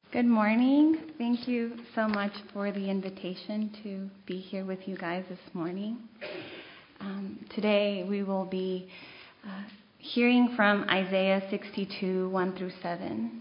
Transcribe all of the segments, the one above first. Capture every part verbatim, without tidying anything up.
Good morning. Thank you so much for the invitation to be here with you guys this morning. Um, today we will be uh, hearing from Isaiah sixty-two, one through seven.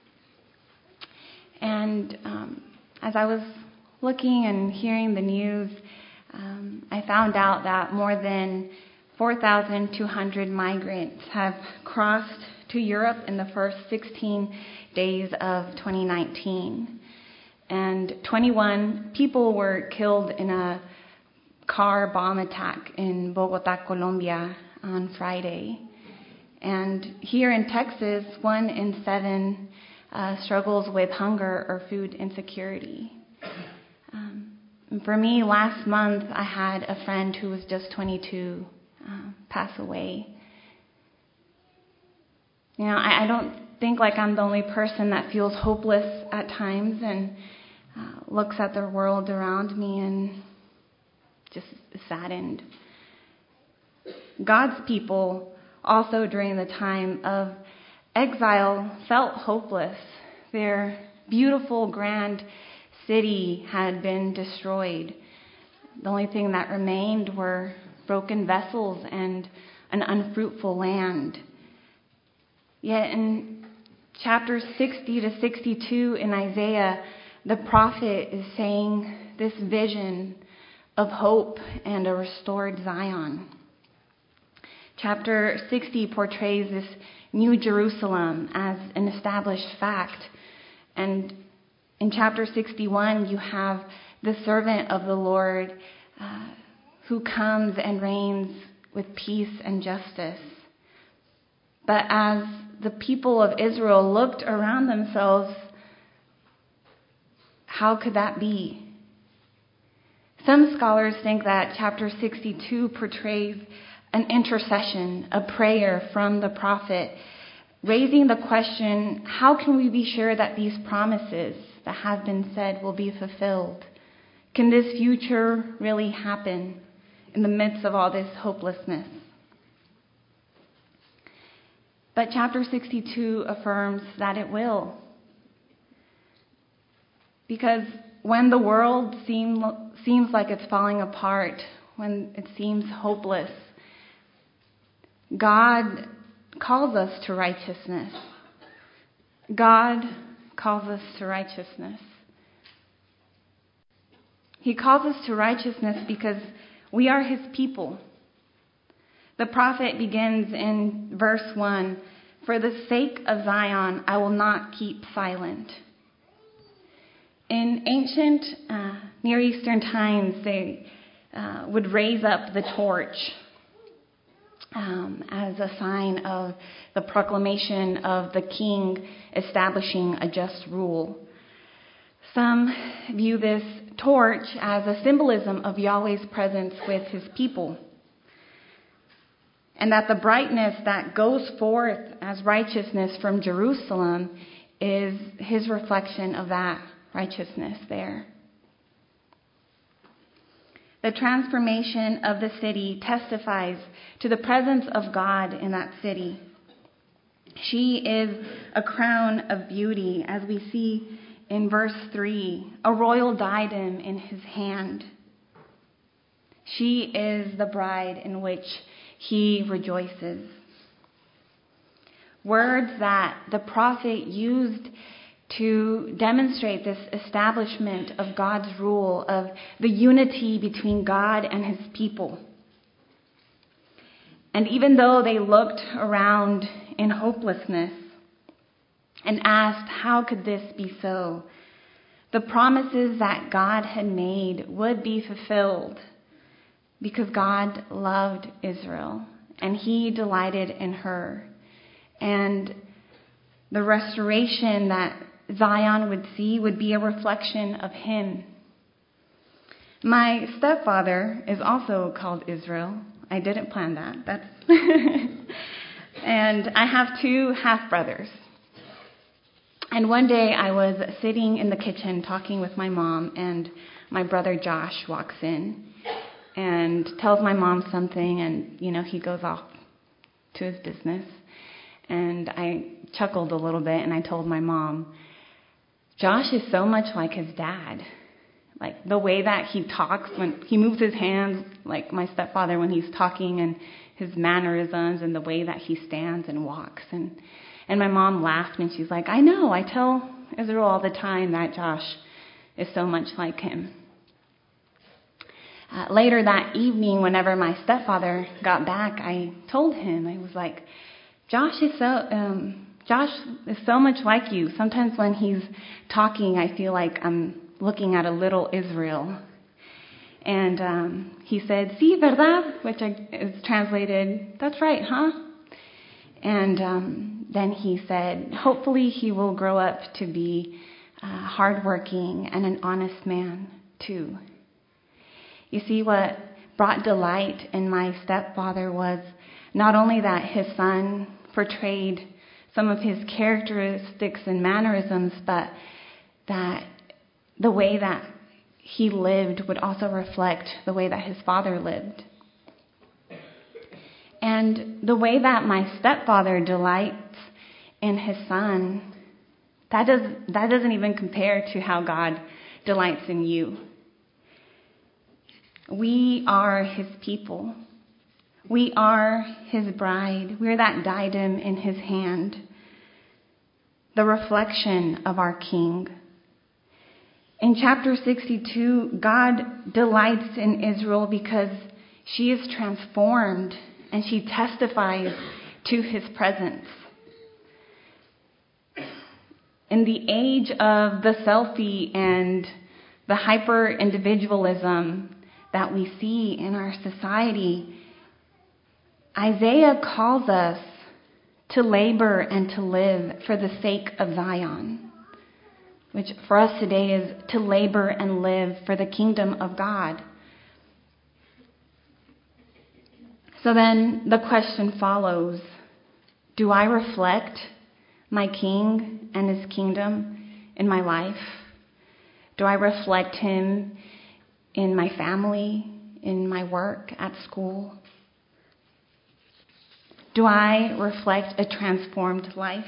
And um, as I was looking and hearing the news, um, I found out that more than four thousand two hundred migrants have crossed to Europe in the first sixteen days of twenty nineteen. And twenty-one people were killed in a car bomb attack in Bogotá, Colombia on Friday. And here in Texas, one in seven uh, struggles with hunger or food insecurity. Um, and for me, last month, I had a friend who was just twenty-two uh, pass away. You know, I, I don't think like I'm the only person that feels hopeless at times and uh, looks at the world around me and just is saddened. God's people also during the time of exile felt hopeless. Their beautiful, grand city had been destroyed. The only thing that remained were broken vessels and an unfruitful land. Yet in chapters sixty to sixty-two in Isaiah, the prophet is saying this vision of hope and a restored Zion. Chapter sixty portrays this new Jerusalem as an established fact. And in chapter sixty-one, you have the servant of the Lord uh, who comes and reigns with peace and justice. But as the people of Israel looked around themselves, how could that be? Some scholars think that chapter sixty-two portrays an intercession, a prayer from the prophet, raising the question, how can we be sure that these promises that have been said will be fulfilled? Can this future really happen in the midst of all this hopelessness? But chapter sixty-two affirms that it will. Because when the world seem, seems like it's falling apart, when it seems hopeless, God calls us to righteousness. God calls us to righteousness. He calls us to righteousness because we are his people. The prophet begins in verse one, "For the sake of Zion, I will not keep silent." In ancient uh, Near Eastern times, they uh, would raise up the torch um, as a sign of the proclamation of the king establishing a just rule. Some view this torch as a symbolism of Yahweh's presence with his people. And that the brightness that goes forth as righteousness from Jerusalem is his reflection of that righteousness there. The transformation of the city testifies to the presence of God in that city. She is a crown of beauty, as we see in verse three, a royal diadem in his hand. She is the bride in which he rejoices. Words that the prophet used to demonstrate this establishment of God's rule, of the unity between God and his people. And even though they looked around in hopelessness and asked, how could this be so? The promises that God had made would be fulfilled. Because God loved Israel and he delighted in her. And the restoration that Zion would see would be a reflection of him. My stepfather is also called Israel. I didn't plan that. That's and I have two half-brothers. And one day I was sitting in the kitchen talking with my mom, and my brother Josh walks in and tells my mom something, and, you know, he goes off to his business. And I chuckled a little bit, and I told my mom, Josh is so much like his dad. Like the way that he talks, when he moves his hands, like my stepfather when he's talking, and his mannerisms and the way that he stands and walks. And, and my mom laughed and she's like, I know, I tell Israel all the time that Josh is so much like him. Uh, later that evening, whenever my stepfather got back, I told him, I was like, Josh is so, um, Josh is so much like you. Sometimes when he's talking, I feel like I'm looking at a little Israel. And um, he said, sí, verdad, which is translated, that's right, huh? And um, then he said, hopefully he will grow up to be uh, hardworking and an honest man, too. You see, what brought delight in my stepfather was not only that his son portrayed some of his characteristics and mannerisms, but that the way that he lived would also reflect the way that his father lived. And the way that my stepfather delights in his son, that does that doesn't even compare to how God delights in you. We are his people. We are his bride. We're that diadem in his hand, the reflection of our King. In chapter sixty-two, God delights in Israel because she is transformed and she testifies to his presence. In the age of the selfie and the hyper-individualism that we see in our society, Isaiah calls us to labor and to live for the sake of Zion, which for us today is to labor and live for the kingdom of God. So then the question follows, do I reflect my King and his kingdom in my life? Do I reflect him in my family, in my work, at school? Do I reflect a transformed life?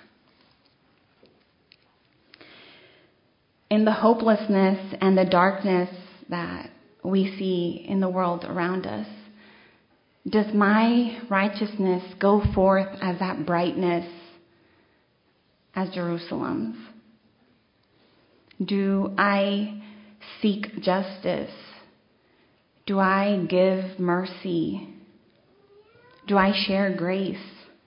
In the hopelessness and the darkness that we see in the world around us, does my righteousness go forth as that brightness as Jerusalem's? Do I seek justice? Do I give mercy? Do I share grace?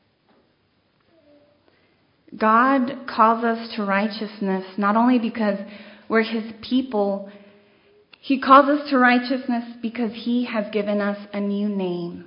God calls us to righteousness not only because we're his people, he calls us to righteousness because he has given us a new name.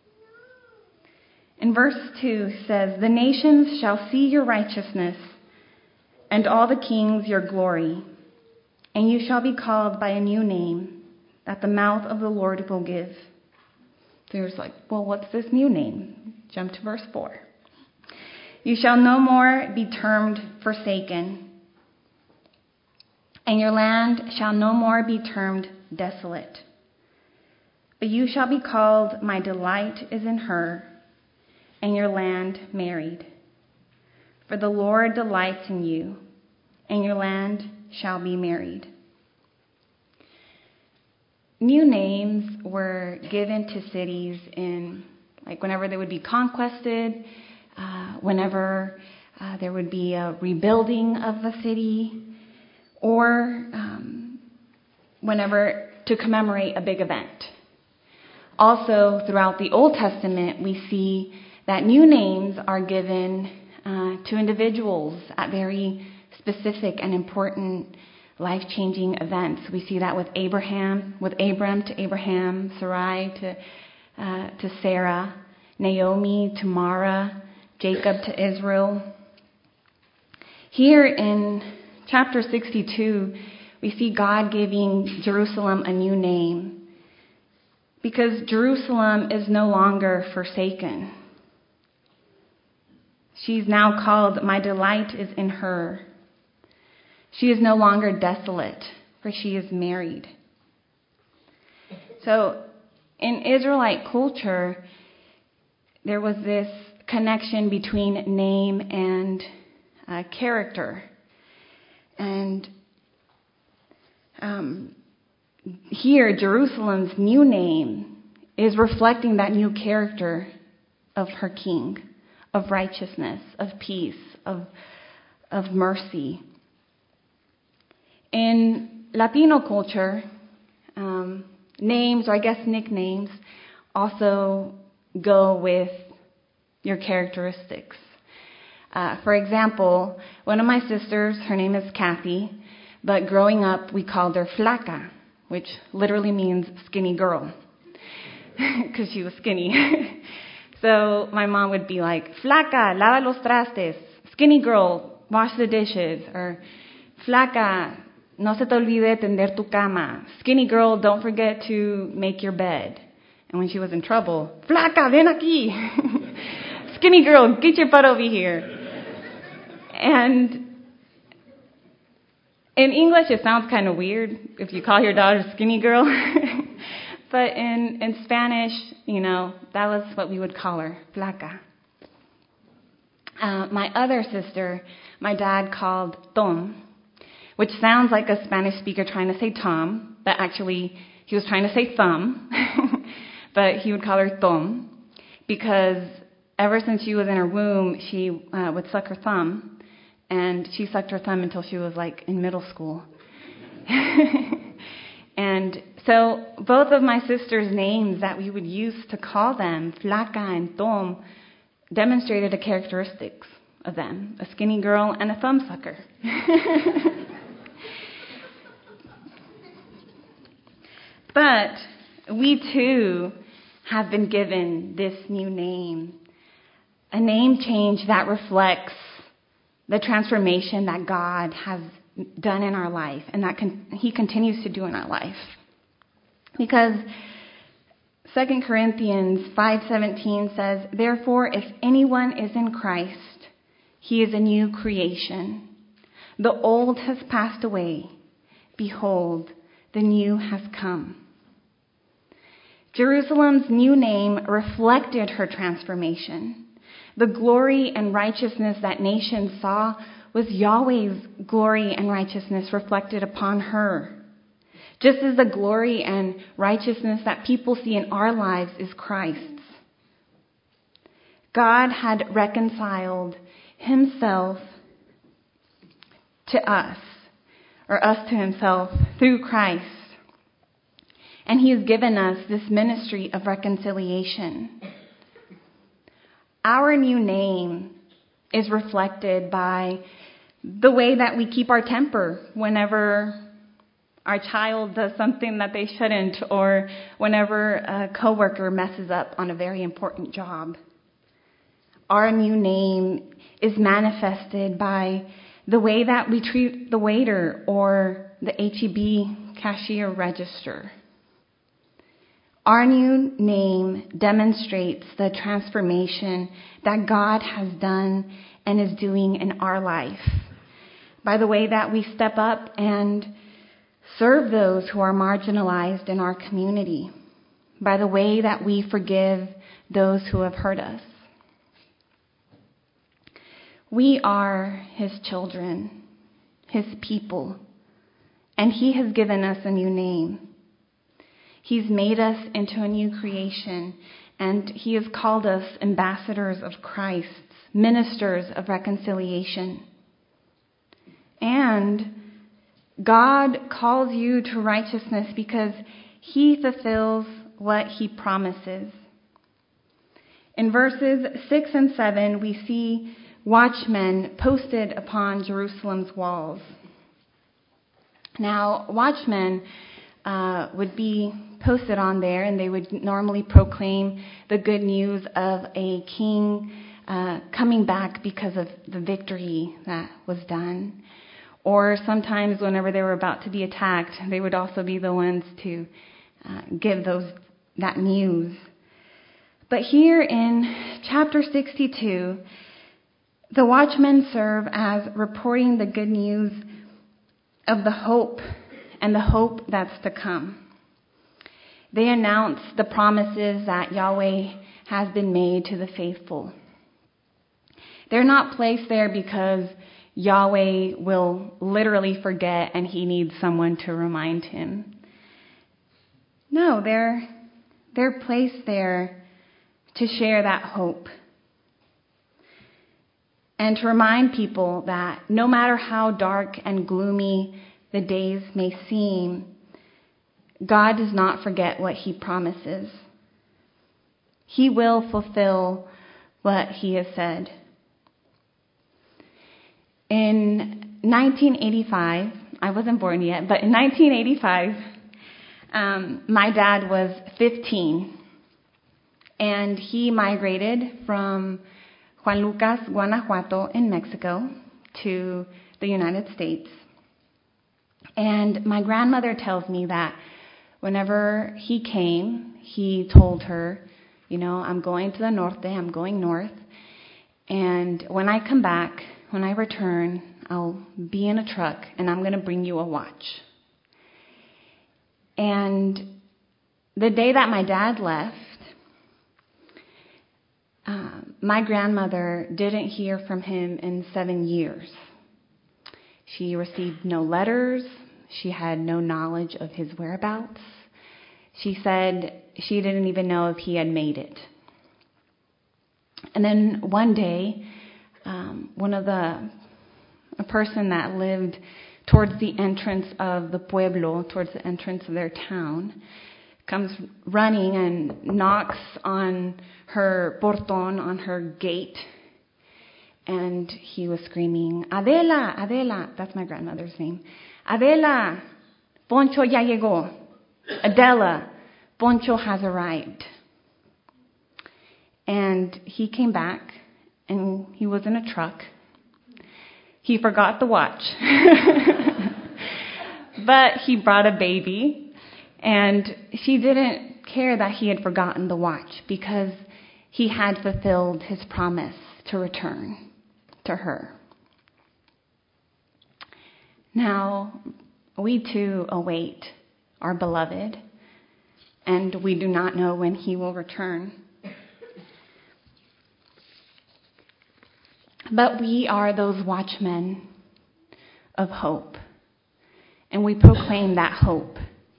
In verse two says, the nations shall see your righteousness, and all the kings your glory, and you shall be called by a new name that the mouth of the Lord will give. There's like, well, what's this new name? Jump to verse four. You shall no more be termed forsaken, and your land shall no more be termed desolate. But you shall be called, my delight is in her, and your land married. For the Lord delights in you, and your land shall be married. New names were given to cities in, like, whenever they would be conquested, uh, whenever uh, there would be a rebuilding of the city, or um, whenever to commemorate a big event. Also, throughout the Old Testament, we see that new names are given uh, to individuals at very specific and important life-changing events. We see that with Abraham, with Abram to Abraham, Sarai to uh, to Sarah, Naomi to Mara, Jacob to Israel. Here in chapter sixty-two, we see God giving Jerusalem a new name because Jerusalem is no longer forsaken. She's now called, my delight is in her. She is no longer desolate, for she is married. So in Israelite culture, there was this connection between name and uh, character. And um, here, Jerusalem's new name is reflecting that new character of her king, of righteousness, of peace, of, of mercy. In Latino culture, um, names, or I guess nicknames, also go with your characteristics. Uh, for example, one of my sisters, her name is Kathy, but growing up we called her Flaca, which literally means skinny girl, because she was skinny. So my mom would be like, Flaca, lava los trastes, skinny girl, wash the dishes, or Flaca, no se te olvide tender tu cama, skinny girl, don't forget to make your bed. And when she was in trouble, Flaca, ven aquí, skinny girl, get your butt over here. And in English, it sounds kind of weird if you call your daughter skinny girl. But in, in Spanish, you know, that was what we would call her, Flaca. Uh, my other sister, my dad called Tom, which sounds like a Spanish speaker trying to say Tom, but actually he was trying to say thumb. But he would call her Tom because ever since she was in her womb, she uh, would suck her thumb, and she sucked her thumb until she was like in middle school. And so both of my sisters' names that we would use to call them, Flaca and Tom, demonstrated the characteristics of them, a skinny girl and a thumb sucker. But we too have been given this new name, a name change that reflects the transformation that God has done in our life and that con- He continues to do in our life. Because Second Corinthians five seventeen says, therefore, if anyone is in Christ, he is a new creation. The old has passed away. Behold, the new has come. Jerusalem's new name reflected her transformation. The glory and righteousness that nations saw was Yahweh's glory and righteousness reflected upon her. Just as the glory and righteousness that people see in our lives is Christ's. God had reconciled Himself to us, or us to Himself, through Christ. And He has given us this ministry of reconciliation. Our new name is reflected by the way that we keep our temper whenever our child does something that they shouldn't, or whenever a coworker messes up on a very important job. Our new name is manifested by the way that we treat the waiter or the H E B cashier register. Our new name demonstrates the transformation that God has done and is doing in our life by the way that we step up and serve those who are marginalized in our community, by the way that we forgive those who have hurt us. We are His children, His people, and He has given us a new name. He's made us into a new creation, and He has called us ambassadors of Christ, ministers of reconciliation. And God calls you to righteousness because He fulfills what He promises. In verses six and seven, we see watchmen posted upon Jerusalem's walls. Now, watchmen uh, would be posted on there, and they would normally proclaim the good news of a king uh, coming back because of the victory that was done. Or sometimes whenever they were about to be attacked, they would also be the ones to uh, give those that news. But here in chapter sixty-two, the watchmen serve as reporting the good news of the hope and the hope that's to come. They announce the promises that Yahweh has been made to the faithful. They're not placed there because Yahweh will literally forget and he needs someone to remind him. No, they're, they're placed there to share that hope. And to remind people that no matter how dark and gloomy the days may seem, God does not forget what he promises. He will fulfill what he has said. In nineteen eighty-five, I wasn't born yet, but in nineteen eighty-five, um, my dad was fifteen, and he migrated from Juan Lucas, Guanajuato in Mexico to the United States. And my grandmother tells me that whenever he came, he told her, you know, I'm going to the norte, I'm going north. And when I come back, when I return, I'll be in a truck and I'm going to bring you a watch. And the day that my dad left, uh, my grandmother didn't hear from him in seven years. She received no letters. She had no knowledge of his whereabouts. She said she didn't even know if he had made it. And then one day, um, one of the, a person that lived towards the entrance of the pueblo, towards the entrance of their town, comes running and knocks on her portón, on her gate. And he was screaming, Adela, Adela, that's my grandmother's name. Adela, Poncho ya llegó. Adela, Poncho has arrived. And he came back, and he was in a truck. He forgot the watch. But he brought a baby, and she didn't care that he had forgotten the watch because he had fulfilled his promise to return to her. Now, we too await our beloved, and we do not know when he will return. But we are those watchmen of hope, and we proclaim that hope.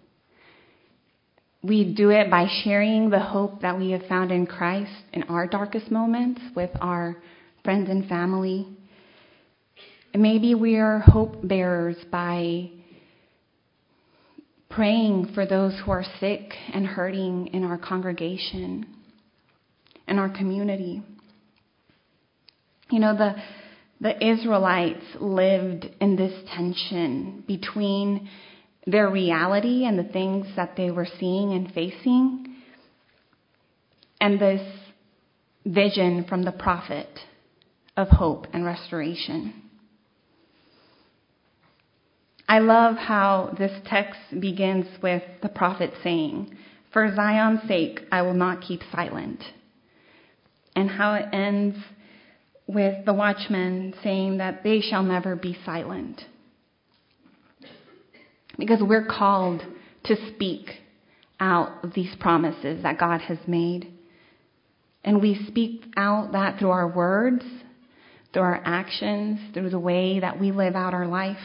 We do it by sharing the hope that we have found in Christ in our darkest moments with our friends and family. And maybe we are hope bearers by praying for those who are sick and hurting in our congregation, in our community. You know, the the Israelites lived in this tension between their reality and the things that they were seeing and facing, and this vision from the prophet of hope and restoration. I love how this text begins with the prophet saying, "For Zion's sake, I will not keep silent," and how it ends with the watchmen saying that they shall never be silent. Because we're called to speak out these promises that God has made. And we speak out that through our words, through our actions, through the way that we live out our life.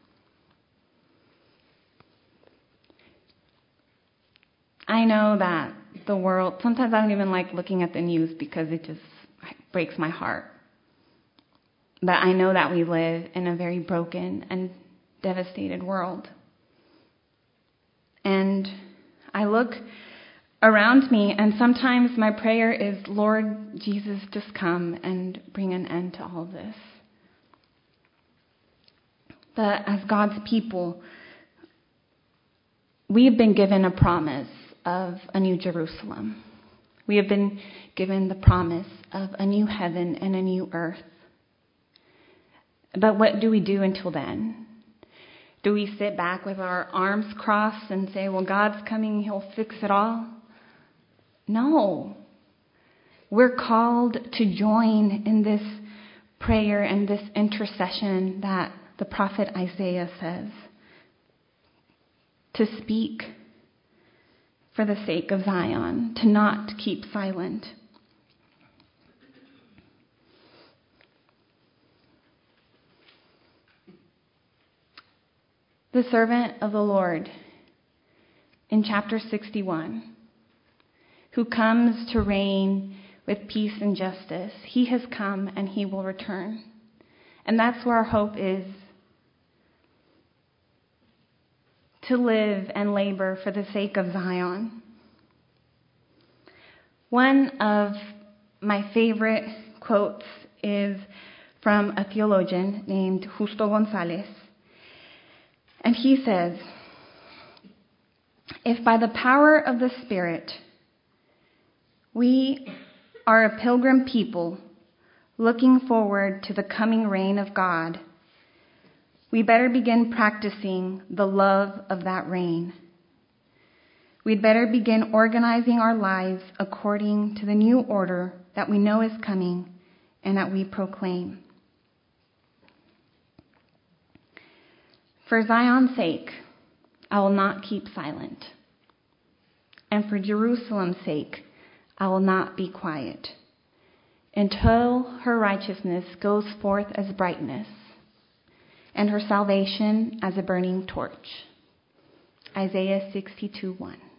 I know that the world, sometimes I don't even like looking at the news because it just breaks my heart. But I know that we live in a very broken and devastated world. And I look around me, and sometimes my prayer is, Lord Jesus, just come and bring an end to all this. But as God's people, we have been given a promise of a new Jerusalem. We have been given the promise of a new heaven and a new earth. But what do we do until then? Do we sit back with our arms crossed and say, well, God's coming, he'll fix it all? No. We're called to join in this prayer and this intercession that the prophet Isaiah says. To speak for the sake of Zion, to not keep silent. the servant of the Lord in chapter sixty-one, who comes to reign with peace and justice. He has come and he will return. And that's where our hope is, to live and labor for the sake of Zion. One of my favorite quotes is from a theologian named Justo Gonzalez. And he says, "If by the power of the Spirit we are a pilgrim people looking forward to the coming reign of God, we better begin practicing the love of that reign. We'd better begin organizing our lives according to the new order that we know is coming and that we proclaim. For Zion's sake, I will not keep silent. And for Jerusalem's sake, I will not be quiet until her righteousness goes forth as brightness and her salvation as a burning torch." Isaiah sixty-two one.